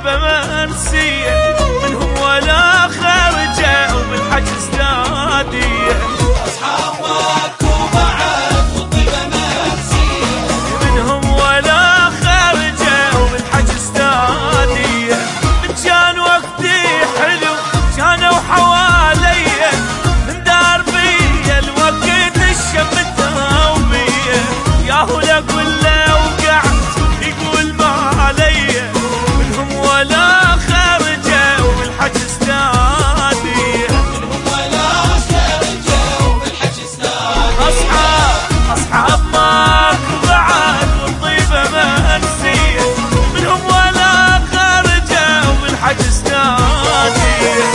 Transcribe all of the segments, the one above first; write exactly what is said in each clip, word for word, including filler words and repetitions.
والطيبة منسية، منهم ولا خارجة وبالحجز نادية. أصحاب ماكو بعد والطيبة منسية، منهم ولا خارجة وبالحجز نادية. من كان وقتي حلو كانوا حواليا، من دربي الوقت الشمت وبيا، ياهو اقول له وقعت يقول ما عليا. منهم ولا خارجة وبالحجز نادية، منهم ولا خارجة وبالحجز نادية. أصحاب أصحاب ماكو بعد والطيبة منسية، منهم ولا خارجة وبالحجز نادية.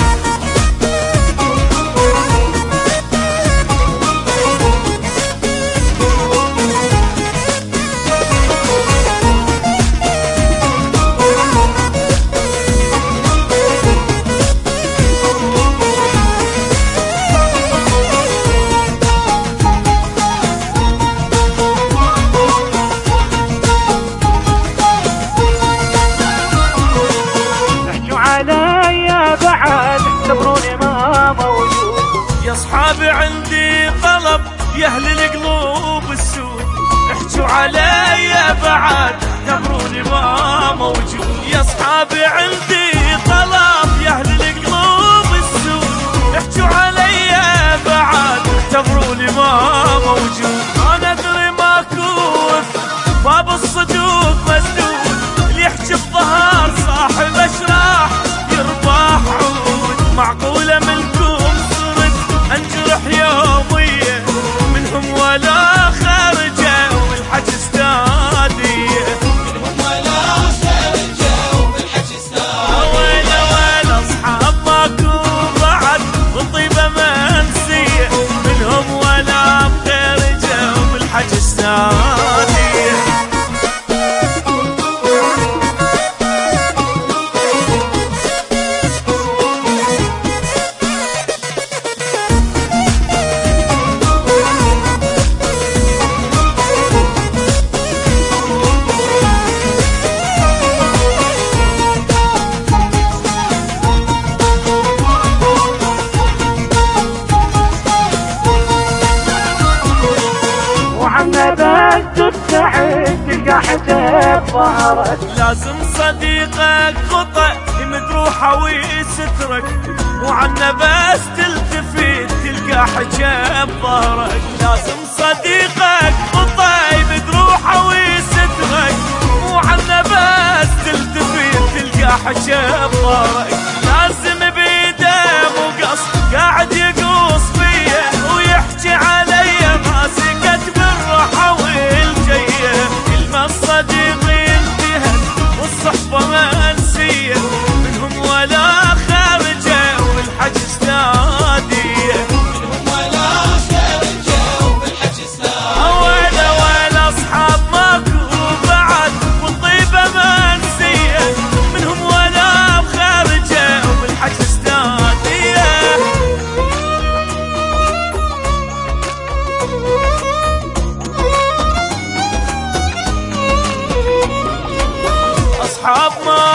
عليا بعد اعتبروني ما موجود. يا اصحابي عندي طلب يا اهل القلوب السود، احجوا علي بعد اعتبروني ما موجود. يا اصحابي عندي طلب يا اهل القلوب السود، احجوا علي بعد اعتبروني ما موجود. انا ادري ماكو باب الصدوق مسدود، اللي يحكي الظهر صاحب اشراح يربح عود. معقولة منكم صرت انجرح يومية، منهم ولا خارجة والحجز نادية. منهم ولا خارجة وبالحجز نادية. وين وين اصحاب ماكو بعد والطيبة منسية، منهم ولا خارجة وبالحجز نادية. وعنا بس تبتعد تلقى حجاب ظهرك. لازم صديقك خطأ مجروحة ويسترك، وعنا بس تلتفت تلقى حجاب ظهرك. لازم صديقك خطأ مجروحة ويسترك، وعنا بس تلتفت تلقى حجاب ظهرك. لازم بيده مقص قاعد يقص فيا ويحكي علي ما سكت بالراحة والجية. كلمة الصديق انتهت والصحبة منسية، منهم ولا خارجة والحجز نادية. منهم ولا خارجة وبالحجز نادية. وين وين اصحاب ماكو بعد والطيبة منسية، منهم ولا خارجة وبالحجز نادية. أصحاب ما